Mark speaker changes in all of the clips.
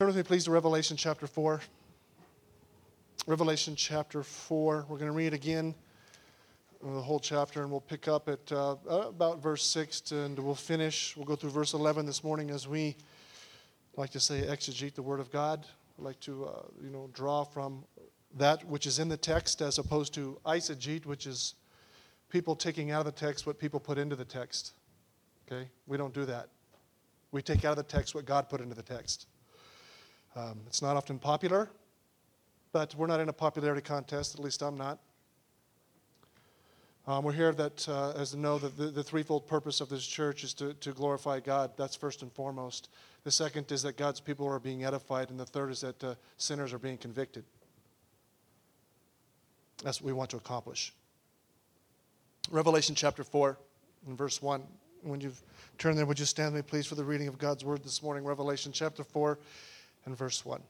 Speaker 1: with me, please, to Revelation chapter 4. Revelation chapter 4. We're going to read again the whole chapter, and we'll pick up at about verse 6, and we'll finish. We'll go through verse 11 this morning as we like to say exegete the Word of God. I like to draw from that which is in the text as opposed to eisegete, which is people taking out of the text what people put into the text. Okay? We don't do that. We take out of the text what God put into the text. It's not often popular, but we're not in a popularity contest, at least I'm not. We're here as to know that the threefold purpose of this church is to glorify God. That's first and foremost. The second is that God's people are being edified, and the third is that sinners are being convicted. That's what we want to accomplish. Revelation chapter 4 and verse 1. When you've turned there, would you stand with me, please, for the reading of God's Word this morning? Revelation chapter 4 and verse 1.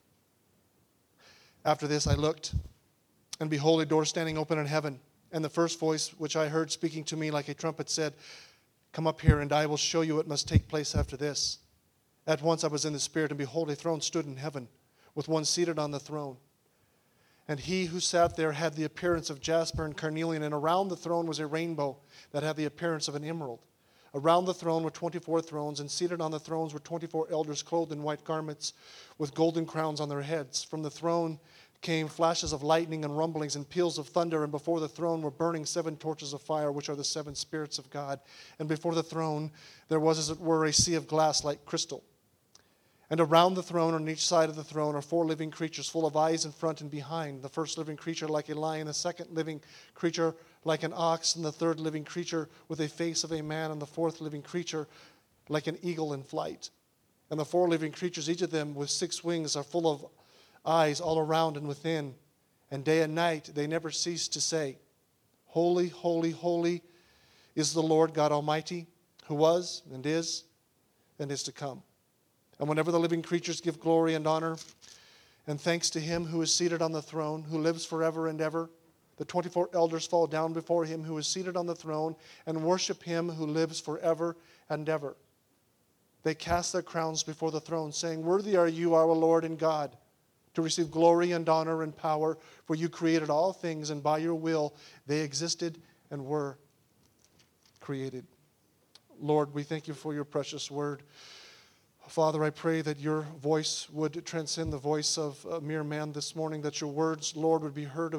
Speaker 1: After this I looked, and behold, a door standing open in heaven. And the first voice which I heard speaking to me like a trumpet said, "Come up here, and I will show you what must take place after this." At once I was in the Spirit, and behold, a throne stood in heaven, with one seated on the throne. And he who sat there had the appearance of jasper and carnelian, and around the throne was a rainbow that had the appearance of an emerald. Around the throne were 24 thrones, and seated on the thrones were 24 elders clothed in white garments with golden crowns on their heads. From the throne came flashes of lightning and rumblings and peals of thunder, and before the throne were burning 7 torches of fire, which are the 7 spirits of God. And before the throne there was, as it were, a sea of glass like crystal. And around the throne, on each side of the throne, are 4 living creatures, full of eyes in front and behind. The first living creature like a lion, the second living creature like an ox, and the third living creature with a face of a man, and the fourth living creature like an eagle in flight. And the 4 living creatures, each of them with 6 wings, are full of eyes all around and within. And day and night they never cease to say, "Holy, holy, holy is the Lord God Almighty, who was and is to come." And whenever the living creatures give glory and honor and thanks to him who is seated on the throne, who lives forever and ever, the 24 elders fall down before him who is seated on the throne and worship him who lives forever and ever. They cast their crowns before the throne, saying, "Worthy are you, our Lord and God, to receive glory and honor and power, for you created all things, and by your will they existed and were created." Lord, we thank you for your precious word. Father, I pray that your voice would transcend the voice of a mere man this morning, that your words, Lord, would be heard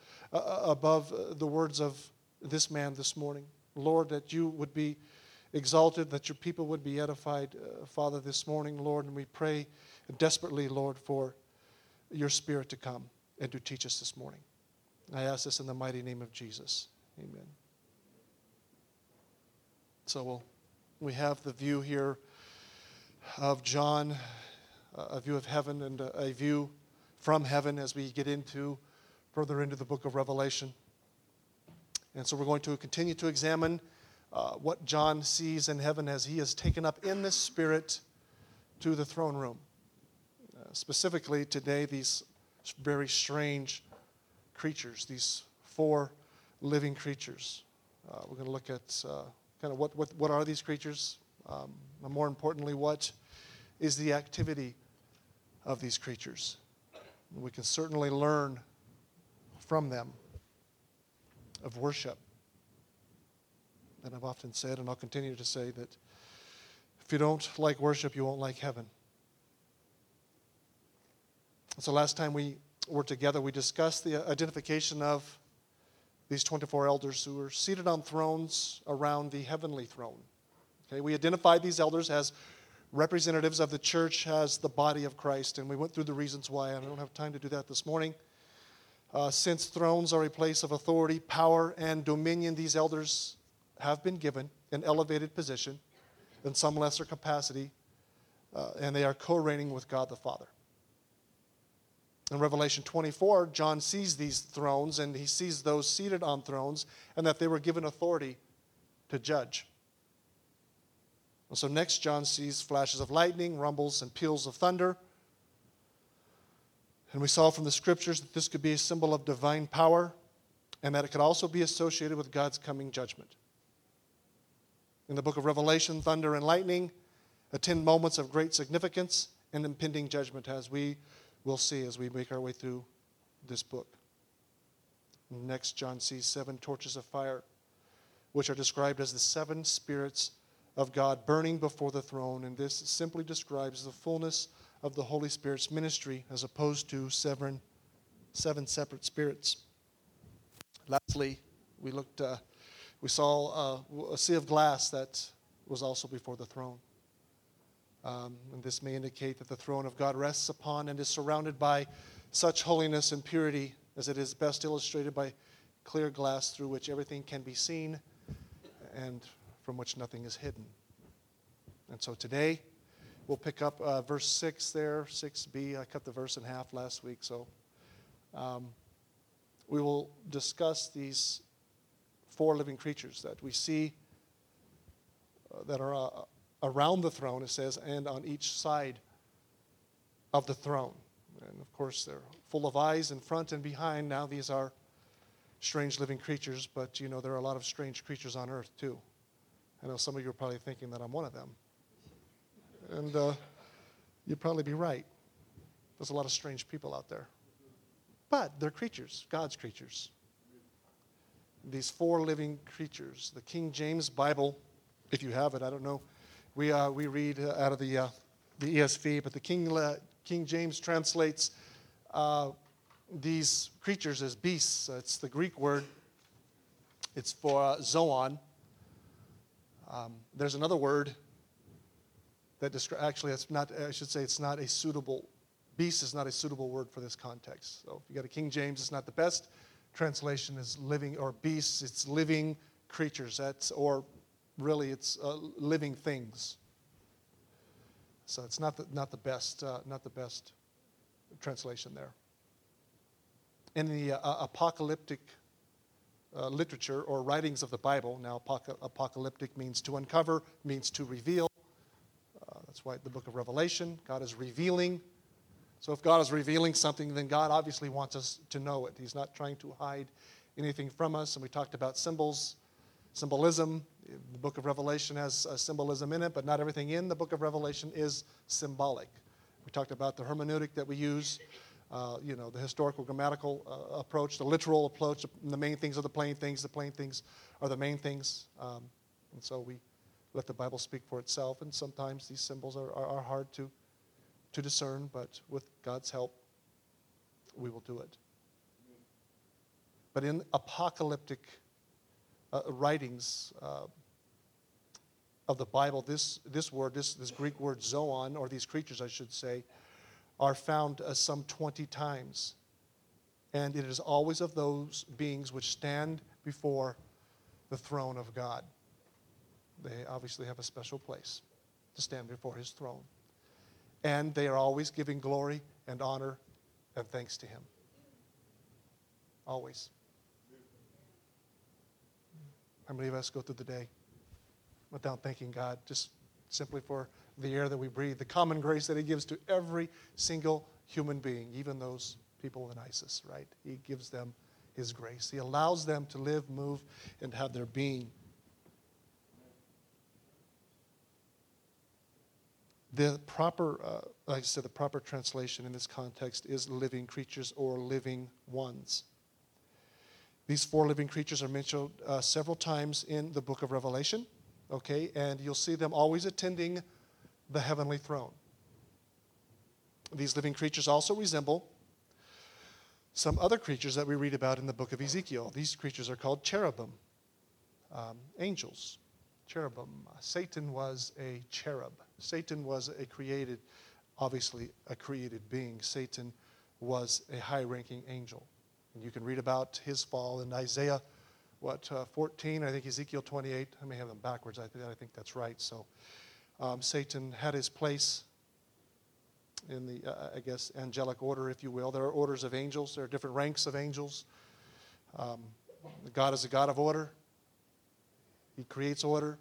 Speaker 1: above the words of this man this morning. Lord, that you would be exalted, that your people would be edified, Father, this morning, Lord, and we pray desperately, Lord, for your Spirit to come and to teach us this morning. I ask this in the mighty name of Jesus. Amen. So we have the view here of John, a view of heaven and a view from heaven as we get further into the book of Revelation. And so we're going to continue to examine what John sees in heaven as he is taken up in the Spirit to the throne room. Specifically today, these very strange creatures, these 4 living creatures. We're going to look at kind of what are these creatures, and more importantly, what is the activity of these creatures. We can certainly learn from them of worship. And I've often said, and I'll continue to say, that if you don't like worship, you won't like heaven. So last time we were together, we discussed the identification of these 24 elders who were seated on thrones around the heavenly throne. Okay, we identified these elders as representatives of the church as the body of Christ, and we went through the reasons why. I don't have time to do that this morning. Since thrones are a place of authority, power, and dominion, these elders have been given an elevated position in some lesser capacity, and they are co-reigning with God the Father. In Revelation 24, John sees these thrones, and he sees those seated on thrones, and that they were given authority to judge. And so next, John sees flashes of lightning, rumbles, and peals of thunder. And we saw from the Scriptures that this could be a symbol of divine power, and that it could also be associated with God's coming judgment. In the book of Revelation, thunder and lightning attend moments of great significance and impending judgment, as we will see as we make our way through this book. Next, John sees 7 torches of fire, which are described as the 7 spirits of God burning before the throne. And this simply describes the fullness of the Holy Spirit's ministry as opposed to 7 separate spirits. Lastly, we saw a sea of glass that was also before the throne. And this may indicate that the throne of God rests upon and is surrounded by such holiness and purity as it is best illustrated by clear glass through which everything can be seen and from which nothing is hidden. And so today, we'll pick up verse 6 there, 6b. I cut the verse in half last week, so we will discuss these 4 living creatures that we see that are around the throne, it says, and on each side of the throne. And of course, they're full of eyes in front and behind. Now these are strange living creatures, but you know there are a lot of strange creatures on earth too. I know some of you are probably thinking that I'm one of them. And you'd probably be right. There's a lot of strange people out there. But they're creatures, God's creatures. These 4 living creatures. The King James Bible, if you have it, I don't know. We read out of the ESV, but the King James translates these creatures as beasts. It's the Greek word. It's for zoon. There's another word that actually it's not. I should say it's not a suitable. Beast is not a suitable word for this context. So if you got a King James, it's not the best translation. Is living or beasts. It's living creatures. Really, it's living things. So it's not the best translation there. In the apocalyptic literature or writings of the Bible, now apocalyptic means to uncover, means to reveal. That's why the book of Revelation, God is revealing. So if God is revealing something, then God obviously wants us to know it. He's not trying to hide anything from us. And we talked about symbolism. The book of Revelation has symbolism in it, but not everything in the book of Revelation is symbolic. We talked about the hermeneutic that we use, the historical grammatical approach, the literal approach. The main things are the plain things are the main things. And so we let the Bible speak for itself, and sometimes these symbols are hard to discern, but with God's help, we will do it. But in apocalyptic writings of the Bible, this Greek word zoon, or these creatures, I should say, are found some 20 times. And it is always of those beings which stand before the throne of God. They obviously have a special place to stand before his throne. And they are always giving glory and honor and thanks to him. Always. How many of us go through the day without thanking God just simply for the air that we breathe, the common grace that he gives to every single human being, even those people in ISIS, right? He gives them his grace. He allows them to live, move, and have their being. The proper, like I said, the proper translation in this context is living creatures or living ones. These 4 living creatures are mentioned several times in the book of Revelation, okay? And you'll see them always attending the heavenly throne. These living creatures also resemble some other creatures that we read about in the book of Ezekiel. These creatures are called cherubim, angels. Cherubim. Satan was a cherub. Satan was obviously a created being. Satan was a high-ranking angel. And you can read about his fall in Isaiah, 14, I think Ezekiel 28. I may have them backwards. I think that's right. So Satan had his place in the, angelic order, if you will. There are orders of angels. There are different ranks of angels. God is a God of order. He creates order.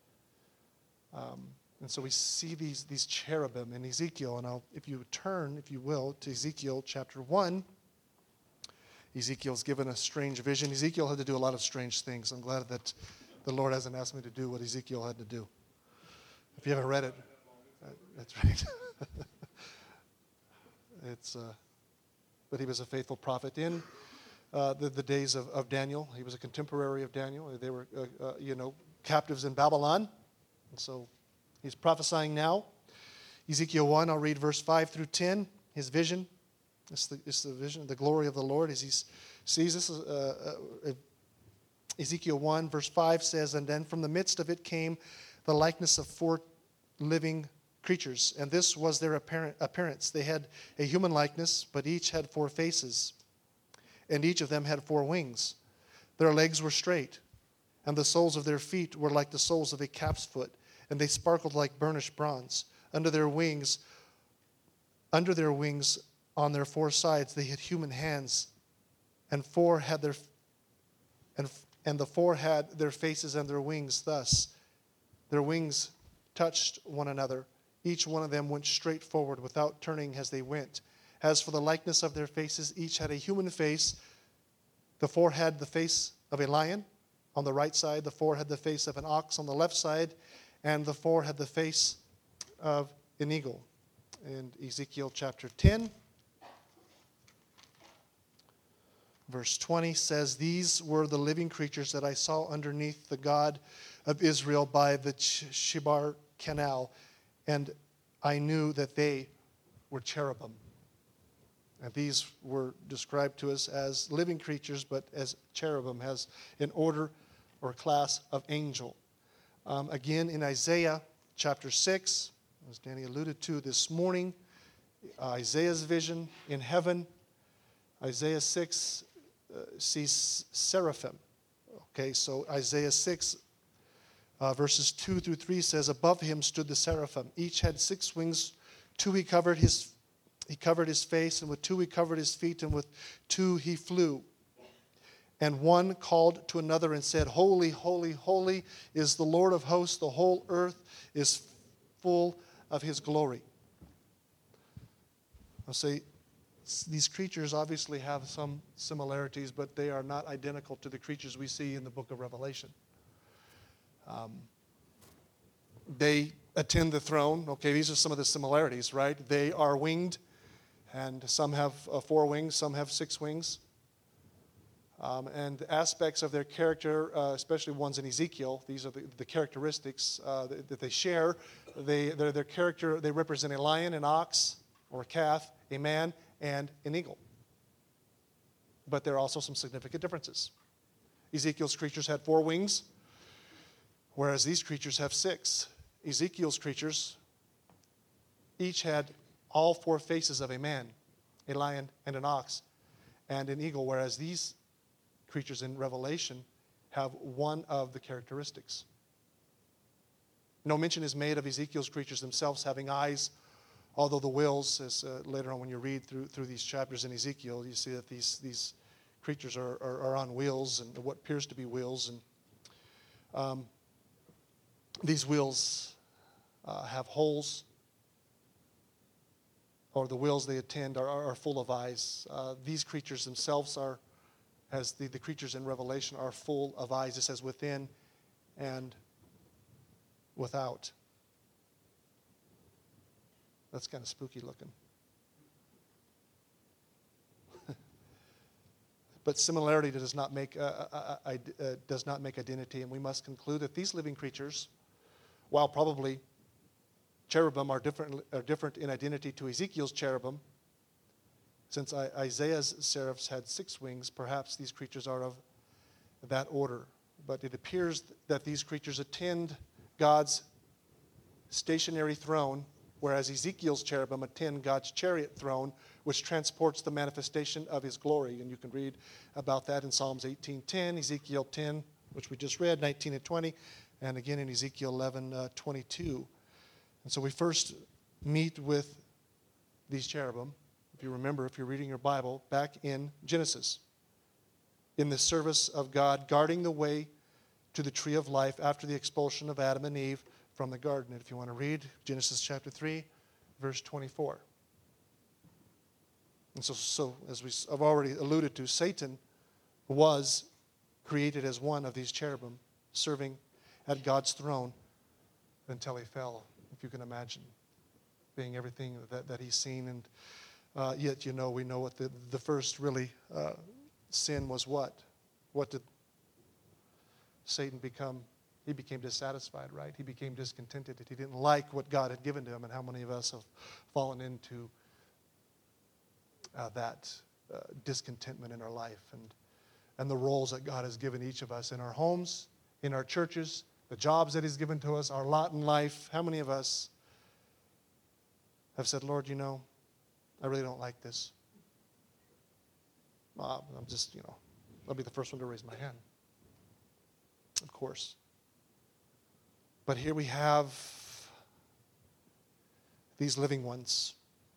Speaker 1: And so we see these cherubim in Ezekiel. And if you turn, if you will, to Ezekiel chapter 1, Ezekiel's given a strange vision. Ezekiel had to do a lot of strange things. I'm glad that the Lord hasn't asked me to do what Ezekiel had to do. If you haven't read it, that's right. But he was a faithful prophet in the days of Daniel. He was a contemporary of Daniel. They were, captives in Babylon. And so he's prophesying now. Ezekiel 1, I'll read verse 5 through 10. His vision, it's the vision, the glory of the Lord as he sees this. Ezekiel 1, verse 5 says, "And then from the midst of it came the likeness of 4 living creatures, and this was their appearance. They had a human likeness, but each had 4 faces, and each of them had 4 wings. Their legs were straight, and the soles of their feet were like the soles of a calf's foot, and they sparkled like burnished bronze. Under their wings, on their 4 sides, they had human hands, and the 4 had their faces and their wings thus. Their wings touched one another. Each one of them went straight forward without turning as they went. As for the likeness of their faces, each had a human face. The 4 had the face of a lion on the right side. The 4 had the face of an ox on the left side. And the 4 had the face of an eagle." In Ezekiel chapter 10, verse 20 says, "These were the living creatures that I saw underneath the God of Israel by the Chebar Canal, and I knew that they were cherubim." And these were described to us as living creatures, but as cherubim, as an order or class of angel. Again, in Isaiah chapter 6, as Danny alluded to this morning, Isaiah's vision in heaven, Isaiah 6 sees seraphim. Okay, so Isaiah 6, verses 2 through 3 says, "Above him stood the seraphim. Each had 6 wings. 2 he covered his face, and with 2 he covered his feet, and with 2 he flew. And one called to another and said, 'Holy, holy, holy is the Lord of hosts. The whole earth is full of his glory.'" I'll say these creatures obviously have some similarities, but they are not identical to the creatures we see in the book of Revelation. They attend the throne. Okay, these are some of the similarities, right? They are winged, and some have 4 wings, some have 6 wings. And aspects of their character, especially ones in Ezekiel, these are the characteristics that they share. Their character, they represent a lion, an ox, or a calf, a man, and an eagle. But there are also some significant differences. Ezekiel's creatures had 4 wings, whereas these creatures have 6. Ezekiel's creatures each had all 4 faces of a man, a lion, and an ox, and an eagle, whereas these creatures in Revelation have one of the characteristics. No mention is made of Ezekiel's creatures themselves having eyes, although the wheels, as later on when you read through these chapters in Ezekiel, you see that these creatures are on wheels, and what appears to be wheels. And these wheels have holes, or the wheels they attend are full of eyes. These creatures themselves are, as the creatures in Revelation, are full of eyes. It says within and without. That's kind of spooky looking. But similarity does not make identity, and we must conclude that these living creatures, while probably cherubim are different in identity to Ezekiel's cherubim, since Isaiah's seraphs had 6 wings, perhaps these creatures are of that order. But it appears that these creatures attend God's stationary throne, whereas Ezekiel's cherubim attend God's chariot throne, which transports the manifestation of his glory. And you can read about that in Psalms 18:10, Ezekiel 10, which we just read, 19 and 20, and again in Ezekiel 11:22. And so we first meet with these cherubim, if you remember, if you're reading your Bible, back in Genesis, in the service of God, guarding the way to the tree of life after the expulsion of Adam and Eve from the garden. And if you want to read Genesis chapter 3, verse 24. And so as I've already alluded to, Satan was created as one of these cherubim, serving at God's throne until he fell, if you can imagine, being everything that he's seen. And Yet, we know what the first really sin was what? What did Satan become? He became dissatisfied, right? He became discontented. He didn't like what God had given to him. And how many of us have fallen into that discontentment in our life and the roles that God has given each of us in our homes, in our churches, the jobs that He's given to us, our lot in life. How many of us have said, Lord, I really don't like this. I'm just, I'll be the first one to raise my hand. Of course. But here we have these living ones.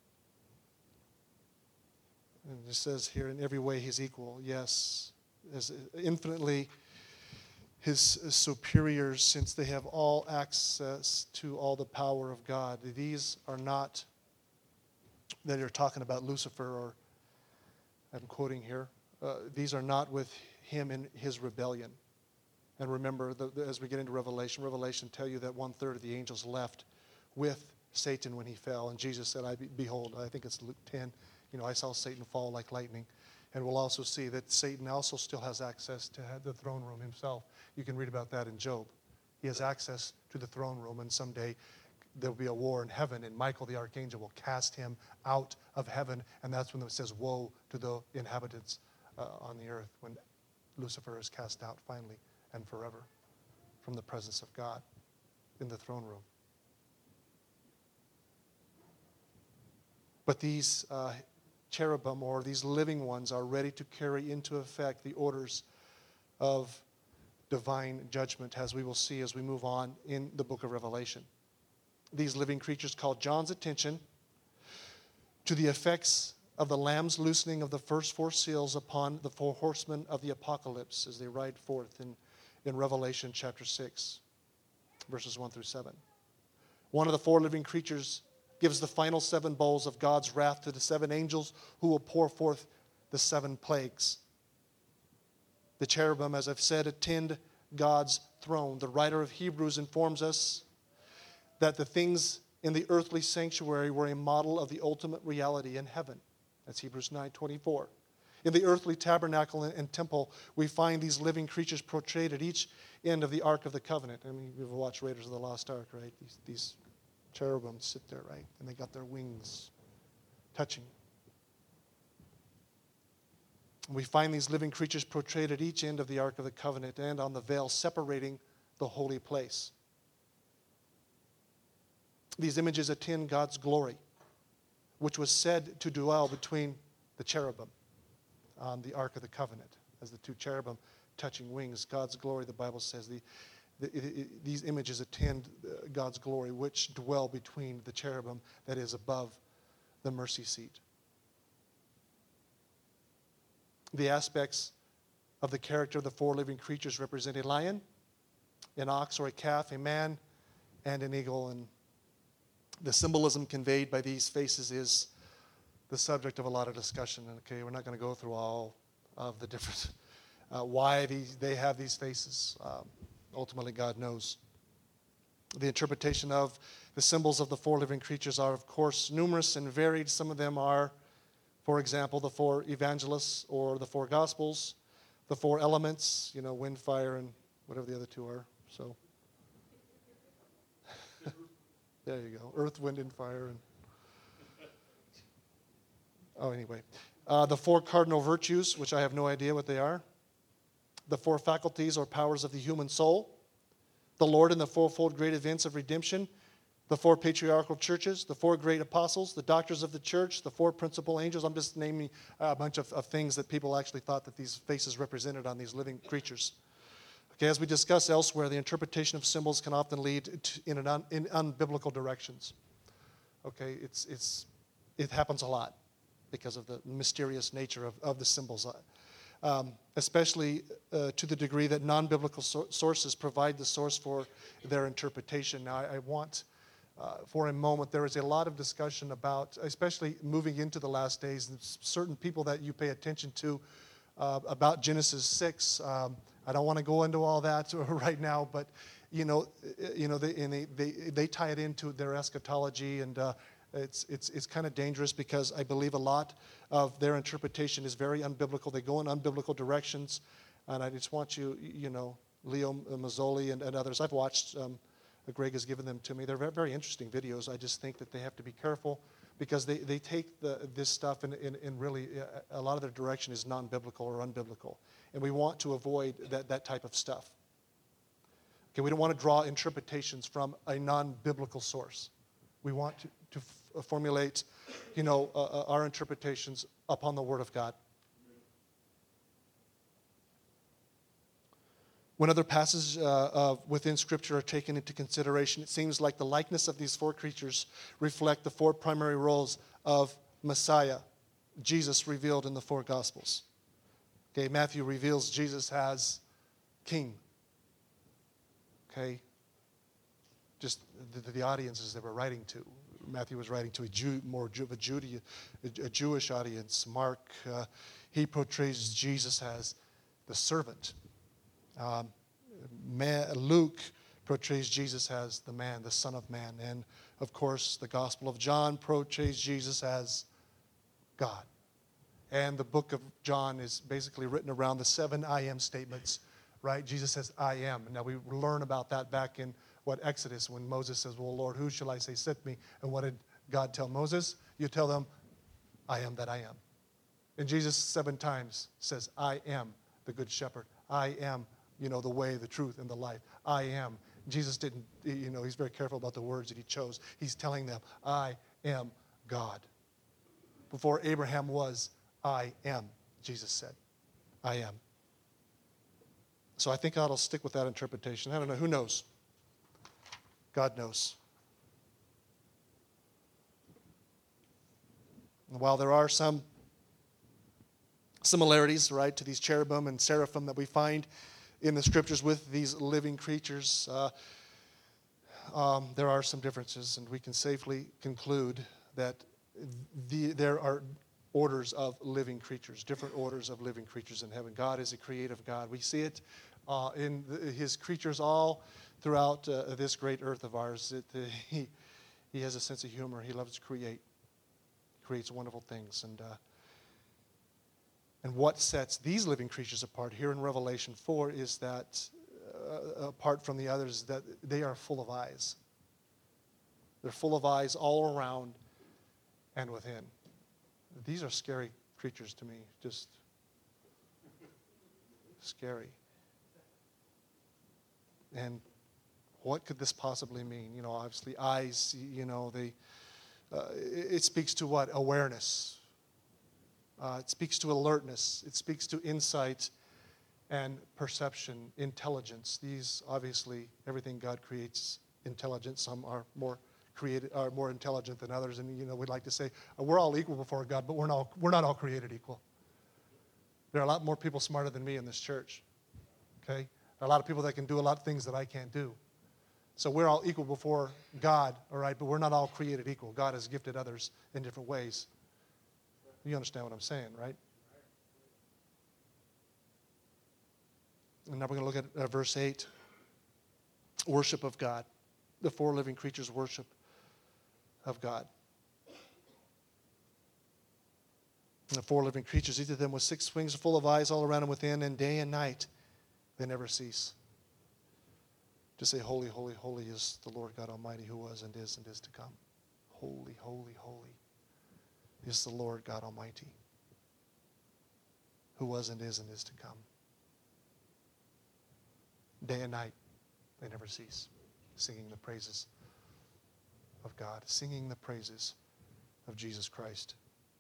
Speaker 1: And it says here, in every way He's equal. Yes, as infinitely His superiors, since they have all access to all the power of God. These are not that you're talking about Lucifer, or I'm quoting here. These are not with him in his rebellion. And remember, as we get into Revelation tell you that 1/3 of the angels left with Satan when he fell. And Jesus said, behold, I think it's Luke 10, I saw Satan fall like lightning. And we'll also see that Satan also still has access to the throne room himself. You can read about that in Job. He has access to the throne room, and someday there will be a war in heaven, and Michael the archangel will cast him out of heaven, and that's when it says, woe to the inhabitants on the earth, when Lucifer is cast out finally and forever from the presence of God in the throne room. But these cherubim, or these living ones, are ready to carry into effect the orders of divine judgment, as we will see as we move on in the book of Revelation. These living creatures call John's attention to the effects of the Lamb's loosening of the first 4 seals upon the 4 horsemen of the apocalypse, as they ride forth in Revelation chapter 6, verses 1 through 7. One of the 4 living creatures gives the final 7 bowls of God's wrath to the 7 angels who will pour forth the 7 plagues. The cherubim, as I've said, attend God's throne. The writer of Hebrews informs us that the things in the earthly sanctuary were a model of the ultimate reality in heaven. That's Hebrews 9:24. In the earthly tabernacle and temple, we find these living creatures portrayed at each end of the Ark of the Covenant. I mean, you've watched Raiders of the Lost Ark, right? These cherubim sit there, right? And they got their wings touching. We find these living creatures portrayed at each end of the Ark of the Covenant and on the veil separating the holy place. These images attend God's glory, which was said to dwell between the cherubim on the Ark of the Covenant, as the 2 cherubim touching wings. God's glory, the Bible says, these images attend God's glory, which dwell between the cherubim that is above the mercy seat. The aspects of the character of the 4 living creatures represent a lion, an ox or a calf, a man, and an eagle. And the symbolism conveyed by these faces is the subject of a lot of discussion. Okay, we're not going to go through all of the different why they have these faces. Ultimately, God knows. The interpretation of the symbols of the 4 living creatures are, of course, numerous and varied. Some of them are, for example, the 4 evangelists or the 4 gospels, the 4 elements, wind, fire, and whatever the other 2 are. So there you go. Earth, wind, and fire. Anyway. The 4 cardinal virtues, which I have no idea what they are. The 4 faculties or powers of the human soul. The Lord and the 4-fold great events of redemption. The 4 patriarchal churches. The 4 great apostles. The doctors of the church. The 4 principal angels. I'm just naming a bunch of things that people actually thought that these faces represented on these living creatures. Okay, as we discuss elsewhere, the interpretation of symbols can often lead in unbiblical directions. Okay, it happens a lot because of the mysterious nature of the symbols, especially to the degree that non-biblical sources provide the source for their interpretation. Now, I want, for a moment, there is a lot of discussion about, especially moving into the last days, and certain people that you pay attention to about Genesis 6. I don't want to go into all that right now, but they tie it into their eschatology, and It's kind of dangerous because I believe a lot of their interpretation is very unbiblical. They go in unbiblical directions, and I just want you, Leo Mazzoli and others. I've watched, Greg has given them to me. They're very, very interesting videos. I just think that they have to be careful because they take this stuff and really a lot of their direction is non-biblical or unbiblical. And we want to avoid that type of stuff. Okay, we don't want to draw interpretations from a non-biblical source. We want to formulate, our interpretations upon the Word of God. When other passages within Scripture are taken into consideration, it seems like the likeness of these four creatures reflect the four primary roles of Messiah, Jesus revealed in the four Gospels. Okay, Matthew reveals Jesus as King. Okay, just the audiences they were writing to. Matthew was writing to a Jewish audience. Mark, he portrays Jesus as the servant. Luke portrays Jesus as the man, the Son of Man. And, of course, the Gospel of John portrays Jesus as God. And the book of John is basically written around the 7 I am statements, right? Jesus says, I am. Now, we learn about that back in, Exodus, when Moses says, well, Lord, who shall I say sent me? And what did God tell Moses? You tell them, I am that I am. And Jesus 7 times says, I am the good shepherd. I am the way, the truth, and the life. I am. Jesus didn't, he's very careful about the words that he chose. He's telling them, I am God. Before Abraham was, I am, Jesus said. I am. So I think God will stick with that interpretation. I don't know. Who knows? God knows. And while there are some similarities, right, to these cherubim and seraphim that we find in the Scriptures with these living creatures, there are some differences, and we can safely conclude that there are orders of living creatures, different orders of living creatures in heaven. God is a creative God. We see it in his creatures all throughout this great earth of ours. He has a sense of humor. He loves to create. He creates wonderful things. And what sets these living creatures apart here in Revelation 4 is that, apart from the others, that they are full of eyes. They're full of eyes all around and within. These are scary creatures to me, just scary. And what could this possibly mean? Obviously eyes, it speaks to what? Awareness. It speaks to alertness. It speaks to insight and perception, intelligence. These, obviously, everything God creates intelligent. Some are more intelligent than others. And, we'd like to say, we're all equal before God, but we're not all created equal. There are a lot more people smarter than me in this church. Okay? There are a lot of people that can do a lot of things that I can't do. So we're all equal before God, all right? But we're not all created equal. God has gifted others in different ways. You understand what I'm saying, right? And now we're going to look at verse 8. Worship of God. The four living creatures' worship of God. And the four living creatures, each of them with 6 wings full of eyes all around and within, and day and night they never cease to say, holy, holy, holy is the Lord God Almighty, who was and is to come. Holy, holy, holy is the Lord God Almighty, who was and is to come. Day and night, they never cease singing the praises of God, singing the praises of Jesus Christ.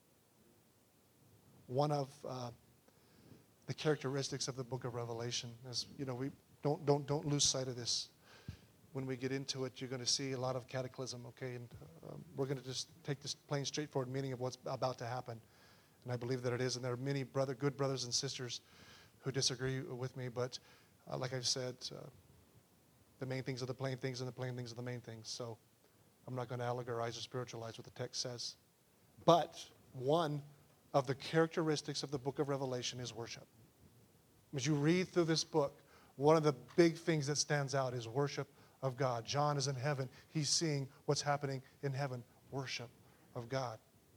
Speaker 1: One of the characteristics of the book of Revelation is, we don't lose sight of this. When we get into it, you're going to see a lot of cataclysm, okay? And we're going to just take this plain, straightforward meaning of what's about to happen. And I believe that it is. And there are many good brothers and sisters who disagree with me. But like I've said, the main things are the plain things, and the plain things are the main things. So I'm not going to allegorize or spiritualize what the text says. But one of the characteristics of the book of Revelation is worship. As you read through this book, one of the big things that stands out is worship of God. John is in heaven. He's seeing what's happening in heaven. Worship, of God.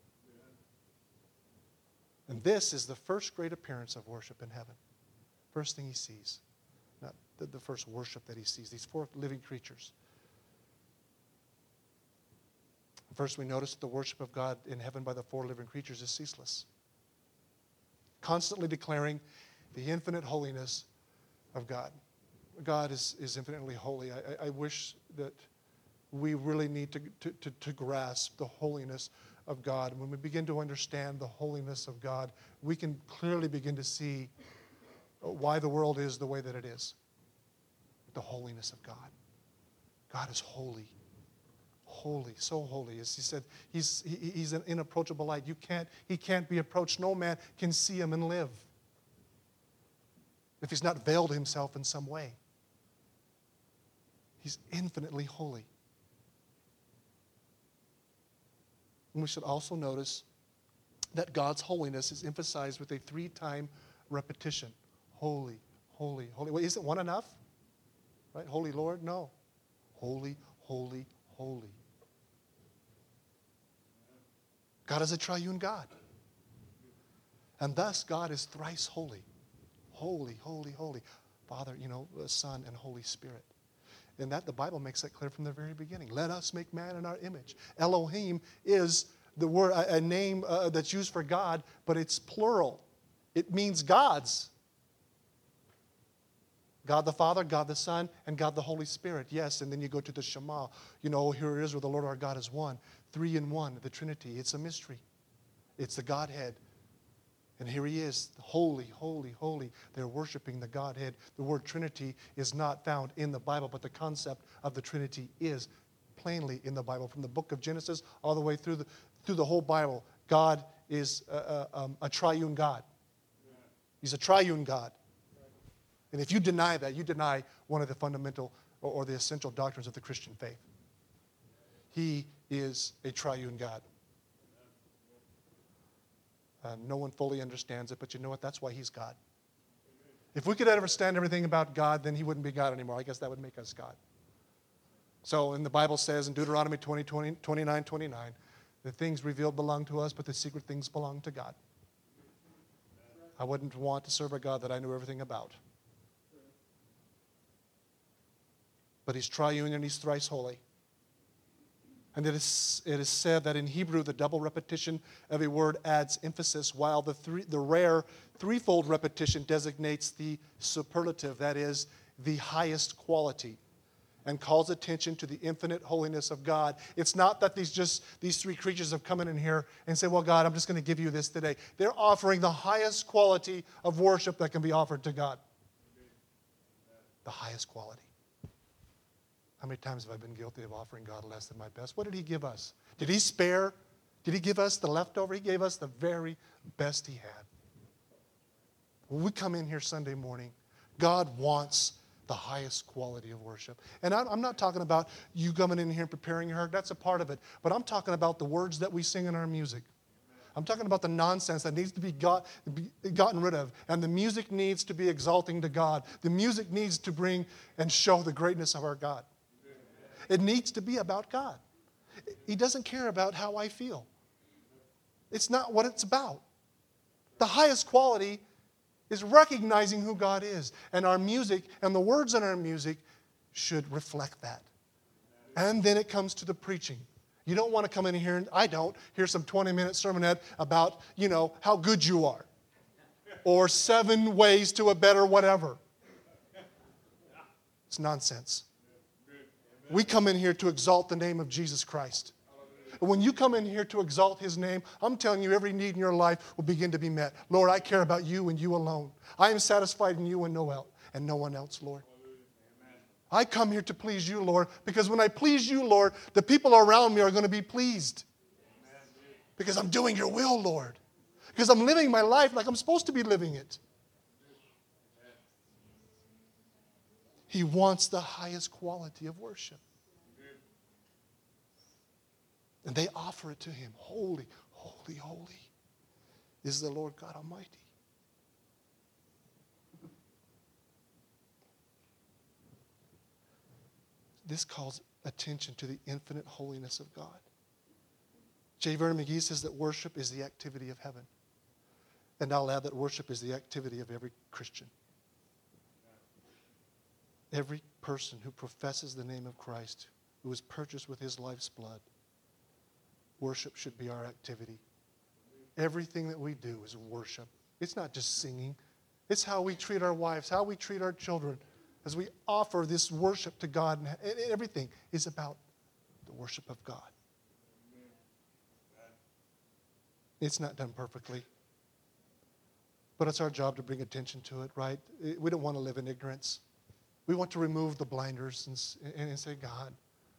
Speaker 1: And this is the first great appearance of worship in heaven. First thing he sees. Not the first worship that he sees. These four living creatures. First, we notice that the worship of God in heaven by the four living creatures is ceaseless. Constantly declaring the infinite holiness of God. God is infinitely holy. I wish that we really need to grasp the holiness of God. And when we begin to understand the holiness of God, we can clearly begin to see why the world is the way that it is. The holiness of God. God is holy. Holy, so holy. As he said, he's an inapproachable light. He can't be approached. No man can see him and live if he's not veiled himself in some way. He's infinitely holy. And we should also notice that God's holiness is emphasized with a 3-time repetition. Holy, holy, holy. Wait, isn't one enough? Right? Holy Lord? No. Holy, holy, holy. God is a triune God. And thus God is thrice holy. Holy, holy, holy. Father, Son, and Holy Spirit. And that the Bible makes that clear from the very beginning. Let us make man in our image. Elohim is the word, a name that's used for God, but it's plural. It means gods. God the Father, God the Son, and God the Holy Spirit. Yes, and then you go to the Shema. Here it is where the Lord our God is one. 3 in 1, the Trinity. It's a mystery. It's the Godhead. And here he is, holy, holy, holy. They're worshiping the Godhead. The word Trinity is not found in the Bible, but the concept of the Trinity is plainly in the Bible. From the book of Genesis all the way through the whole Bible, God is a triune God. He's a triune God. And if you deny that, you deny one of the fundamental or the essential doctrines of the Christian faith. He is a triune God. No one fully understands it, but you know what? That's why he's God. If we could understand everything about God, then he wouldn't be God anymore. I guess that would make us God. So, and the Bible says in Deuteronomy 29, the things revealed belong to us, but the secret things belong to God. I wouldn't want to serve a God that I knew everything about. But he's triune and he's thrice holy. And it is said that in Hebrew, the double repetition of a word adds emphasis, while the rare threefold repetition designates the superlative, that is, the highest quality, and calls attention to the infinite holiness of God. It's not that these three creatures have come in here and said, well, God, I'm just going to give you this today. They're offering the highest quality of worship that can be offered to God. The highest quality. How many times have I been guilty of offering God less than my best? What did he give us? Did he spare? Did he give us the leftover? He gave us the very best he had. When we come in here Sunday morning, God wants the highest quality of worship. And I'm not talking about you coming in here and preparing your heart. That's a part of it. But I'm talking about the words that we sing in our music. I'm talking about the nonsense that needs to be gotten rid of. And the music needs to be exalting to God. The music needs to bring and show the greatness of our God. It needs to be about God. He doesn't care about how I feel. It's not what it's about. The highest quality is recognizing who God is. And our music and the words in our music should reflect that. And then it comes to the preaching. You don't want to come in here, and I don't, hear some 20-minute sermonette about, how good you are. Or 7 ways to a better whatever. It's nonsense. We come in here to exalt the name of Jesus Christ. And when you come in here to exalt his name, I'm telling you, every need in your life will begin to be met. Lord, I care about you and you alone. I am satisfied in you and no one else, Lord. I come here to please you, Lord, because when I please you, Lord, the people around me are going to be pleased. Because I'm doing your will, Lord. Because I'm living my life like I'm supposed to be living it. He wants the highest quality of worship. And they offer it to him. Holy, holy, holy is the Lord God Almighty. This calls attention to the infinite holiness of God. J. Vernon McGee says that worship is the activity of heaven. And I'll add that worship is the activity of every Christian. Every person who professes the name of Christ, who was purchased with his life's blood, worship should be our activity. Everything that we do is worship. It's not just singing. It's how we treat our wives, how we treat our children, as we offer this worship to God. And everything is about the worship of God. It's not done perfectly. But it's our job to bring attention to it, right? We don't want to live in ignorance. We want to remove the blinders and say, God,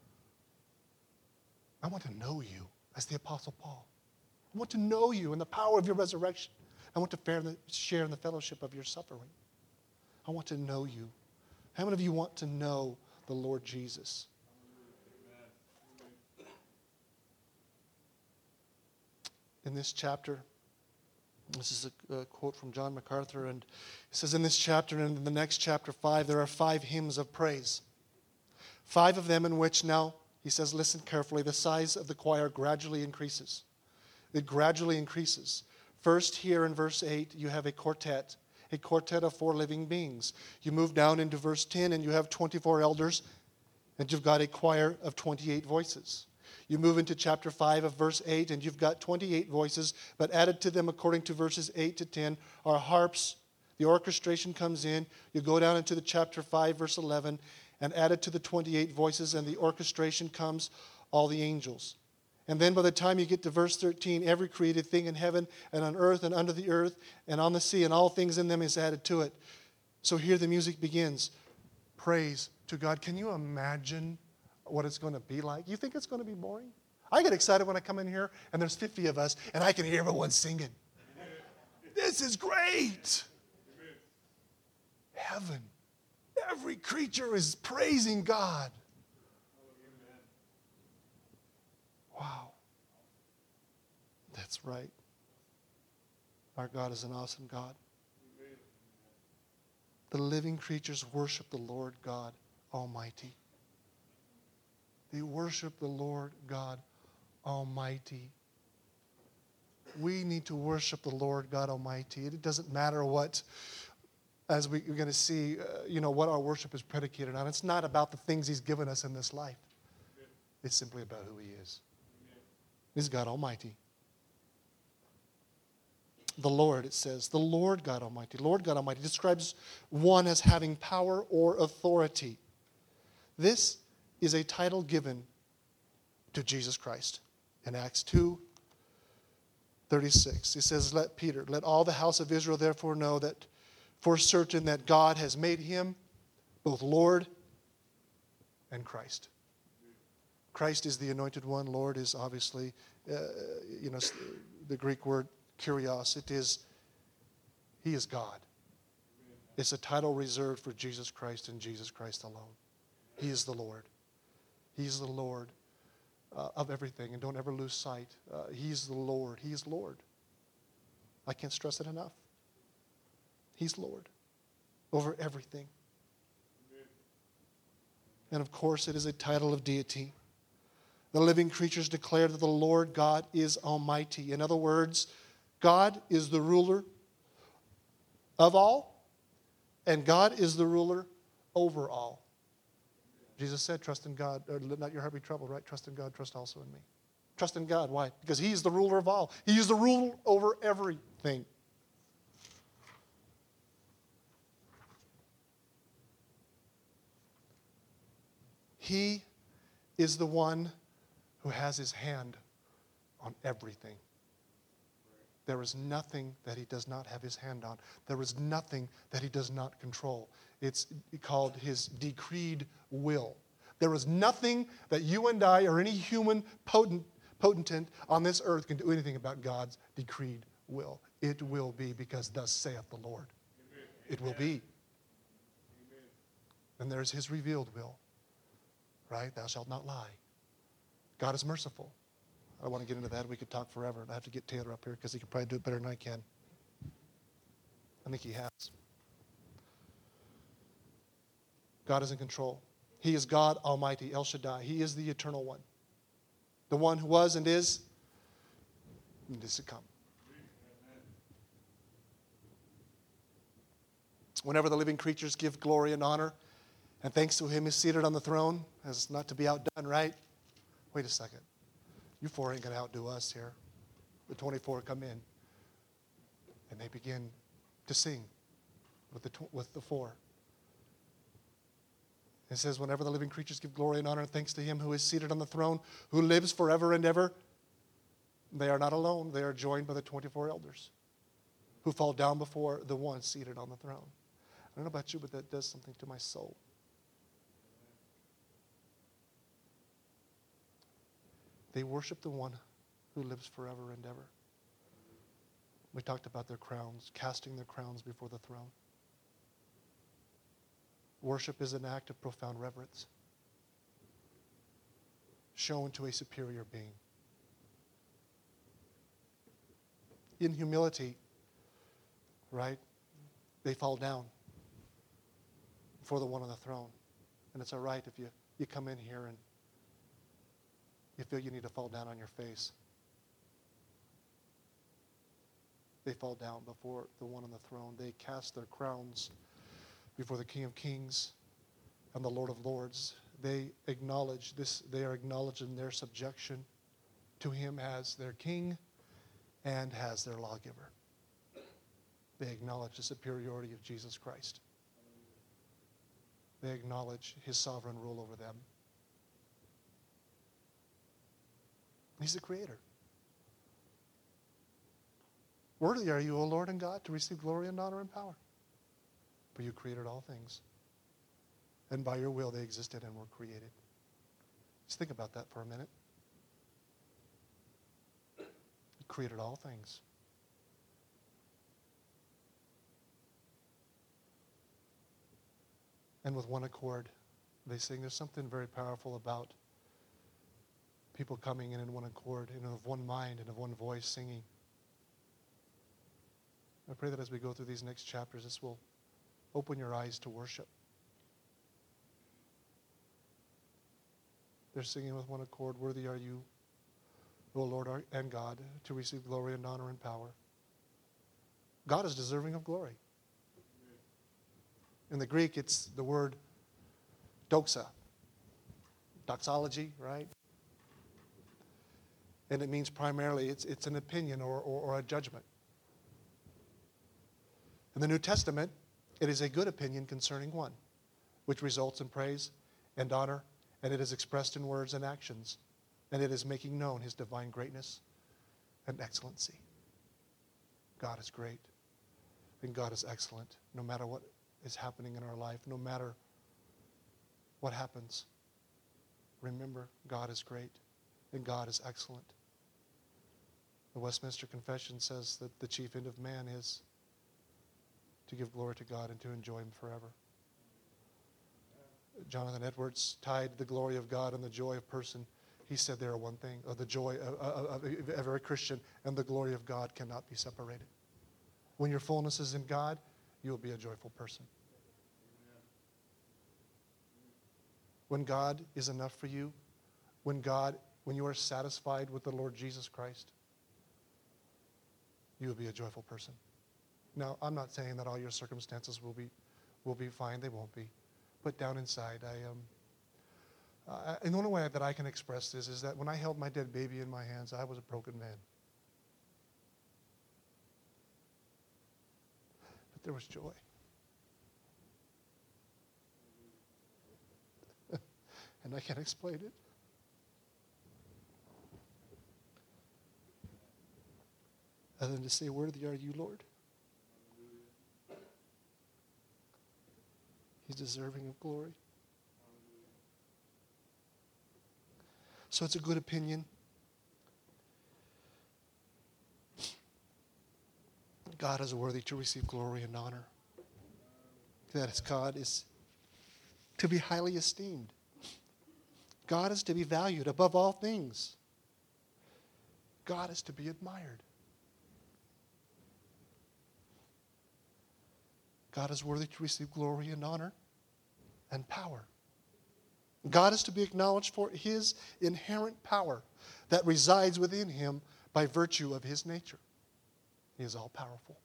Speaker 1: I want to know you as the Apostle Paul. I want to know you in the power of your resurrection. I want to share in the fellowship of your suffering. I want to know you. How many of you want to know the Lord Jesus? In this chapter, this is a quote from John MacArthur, and it says in this chapter and in the next chapter 5, there are 5 hymns of praise. 5 of them in which now, he says, listen carefully, the size of the choir gradually increases. It gradually increases. First, here in verse 8, you have a quartet of 4 living beings. You move down into verse 10, and you have 24 elders, and you've got a choir of 28 voices. You move into chapter 5 of verse 8, and you've got 28 voices, but added to them according to verses 8 to 10 are harps. The orchestration comes in. You go down into the chapter 5, verse 11, and added to the 28 voices and the orchestration comes all the angels. And then by the time you get to verse 13, every created thing in heaven and on earth and under the earth and on the sea and all things in them is added to it. So here the music begins. Praise to God. Can you imagine what it's going to be like? You think it's going to be boring? I get excited when I come in here and there's 50 of us and I can hear everyone singing. This is great. Heaven. Every creature is praising God. Wow. That's right. Our God is an awesome God. The living creatures worship the Lord God Almighty. They worship the Lord God Almighty. We need to worship the Lord God Almighty. It doesn't matter what, as we're going to see, what our worship is predicated on. It's not about the things He's given us in this life. It's simply about who He is. He's God Almighty. The Lord, it says, the Lord God Almighty. Lord God Almighty describes one as having power or authority. This is a title given to Jesus Christ. In Acts 2:36, it says, let all the house of Israel therefore know that for certain that God has made him both Lord and Christ. Christ is the anointed one. Lord is obviously, the Greek word kurios. He is God. It's a title reserved for Jesus Christ and Jesus Christ alone. He is the Lord. He's the Lord of everything. And don't ever lose sight. He's the Lord. He is Lord. I can't stress it enough. He's Lord over everything. And of course, it is a title of deity. The living creatures declare that the Lord God is almighty. In other words, God is the ruler of all, and God is the ruler over all. Jesus said, trust in God, or let not your heart be troubled, right? Trust in God, trust also in me. Trust in God. Why? Because He is the ruler of all. He is the ruler over everything. He is the one who has His hand on everything. There is nothing that He does not have His hand on. There is nothing that He does not control. It's called His decreed will. There is nothing that you and I or any human potentate on this earth can do anything about God's decreed will. It will be because thus saith the Lord. Amen. It will be. Amen. And there's His revealed will. Right? Thou shalt not lie. God is merciful. I don't want to get into that. We could talk forever. And I have to get Taylor up here because he can probably do it better than I can. I think he has. God is in control. He is God Almighty, El Shaddai. He is the eternal one. The one who was and is and is to come. Whenever the living creatures give glory and honor and thanks to him who is seated on the throne, as not to be outdone, right? Wait a second. You four ain't going to outdo us here. The 24 come in, and they begin to sing with the four. It says, whenever the living creatures give glory and honor and thanks to him who is seated on the throne, who lives forever and ever, they are not alone. They are joined by the 24 elders who fall down before the one seated on the throne. I don't know about you, but that does something to my soul. They worship the one who lives forever and ever. We talked about their crowns, casting their crowns before the throne. Worship is an act of profound reverence shown to a superior being. In humility, right, they fall down before the one on the throne. And it's all right if you come in here and you feel you need to fall down on your face. They fall down before the one on the throne. They cast their crowns before the King of Kings and the Lord of Lords. They acknowledge this. They are acknowledging their subjection to him as their king and as their lawgiver. They acknowledge the superiority of Jesus Christ. They acknowledge his sovereign rule over them. He's the creator. Worthy are you, O Lord and God, to receive glory and honor and power. For you created all things. And by your will they existed and were created. Just think about that for a minute. You created all things. And with one accord, they sing. There's something very powerful about people coming in one accord, and of one mind and of one voice singing. I pray that as we go through these next chapters, this will open your eyes to worship. They're singing with one accord, worthy are you, O Lord and God, to receive glory and honor and power. God is deserving of glory. In the Greek, it's the word doxa. Doxology, right? And it means primarily, it's an opinion or a judgment. In the New Testament, it is a good opinion concerning one, which results in praise and honor, and it is expressed in words and actions, and it is making known his divine greatness and excellency. God is great, and God is excellent, no matter what is happening in our life, no matter what happens. Remember, God is great, and God is excellent. The Westminster Confession says that the chief end of man is to give glory to God and to enjoy him forever. Jonathan Edwards tied the glory of God and the joy of person. He said they are one thing, or the joy of every Christian and the glory of God cannot be separated. When your fullness is in God, you will be a joyful person. When God is enough for you, when you are satisfied with the Lord Jesus Christ, you will be a joyful person. Now, I'm not saying that all your circumstances will be fine. They won't be. But down inside, and the only way that I can express this is that when I held my dead baby in my hands, I was a broken man. But there was joy. And I can't explain it. Other than to say, worthy are you, Lord. He's deserving of glory. So it's a good opinion. God is worthy to receive glory and honor. That is, God is to be highly esteemed. God is to be valued above all things. God is to be admired. God is worthy to receive glory and honor and power. God is to be acknowledged for his inherent power that resides within him by virtue of his nature. He is all powerful.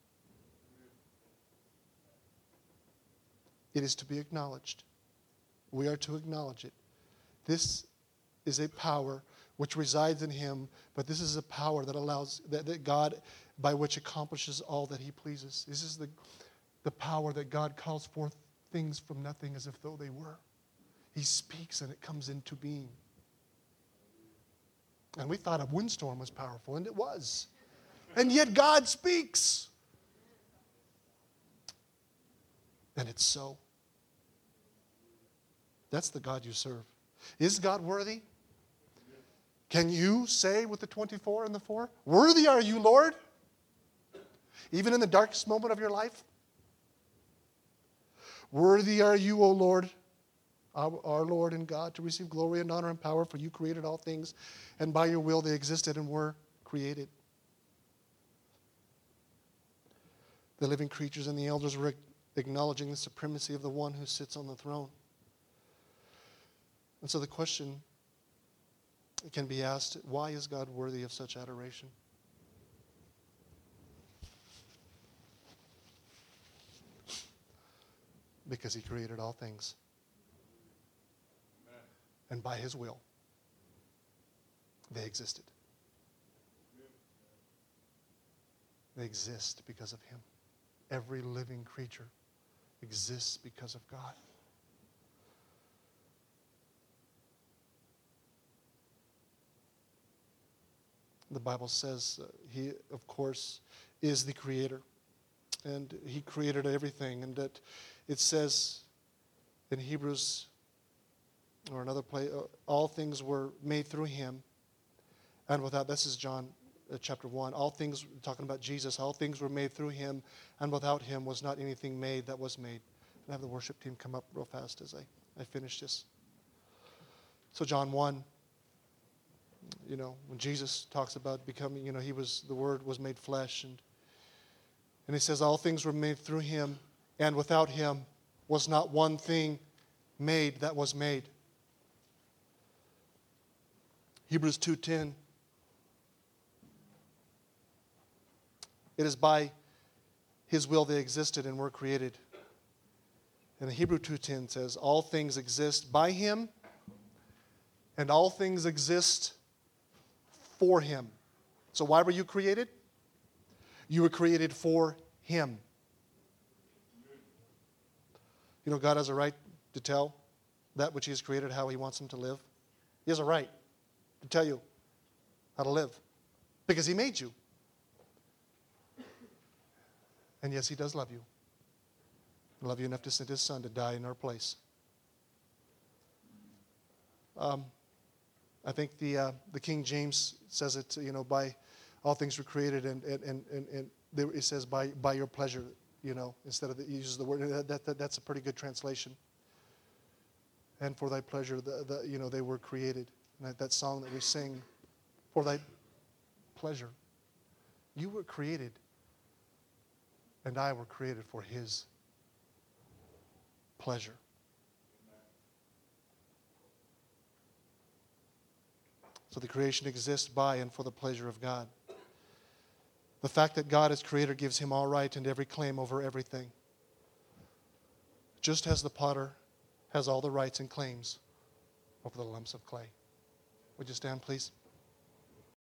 Speaker 1: It is to be acknowledged. We are to acknowledge it. This is a power which resides in him, but this is a power that allows, that God, by which accomplishes all that he pleases. This is the power that God calls forth things from nothing as if though they were. He speaks and it comes into being. And we thought a windstorm was powerful, and it was. And yet God speaks. And it's so. That's the God you serve. Is God worthy? Can you say with the 24 and the 4, worthy are you, Lord? Even in the darkest moment of your life? Worthy are you, O Lord, our Lord and God, to receive glory and honor and power, for you created all things, and by your will they existed and were created. The living creatures and the elders were acknowledging the supremacy of the one who sits on the throne. And so the question can be asked, why is God worthy of such adoration? Because he created all things. Amen. And by his will, they existed. They exist because of him. Every living creature exists because of God. The Bible says he, of course, is the creator. And he created everything. And that it says in Hebrews, or another place, all things were made through him. And without, this is John chapter 1, all things, talking about Jesus, all things were made through him. And without him was not anything made that was made. And have the worship team come up real fast as I finish this. So John 1. When Jesus talks about becoming, he was, the Word was made flesh. And he says all things were made through him, and without him was not one thing made that was made. Hebrews 2:10. It is by his will they existed and were created. And Hebrews 2:10 says, all things exist by him, and all things exist for him. So why were you created? You were created for him. God has a right to tell that which he has created how he wants them to live. He has a right to tell you how to live because he made you. And yes, he does love you. He loved you enough to send his son to die in our place. I think the King James says it, by all things were created, and it says by your pleasure, instead of it uses the word. That's a pretty good translation. And for thy pleasure, they were created. And that song that we sing, for thy pleasure, you were created, and I were created for his pleasure. So the creation exists by and for the pleasure of God. The fact that God is creator gives him all right and every claim over everything. Just as the potter has all the rights and claims over the lumps of clay. Would you stand, please?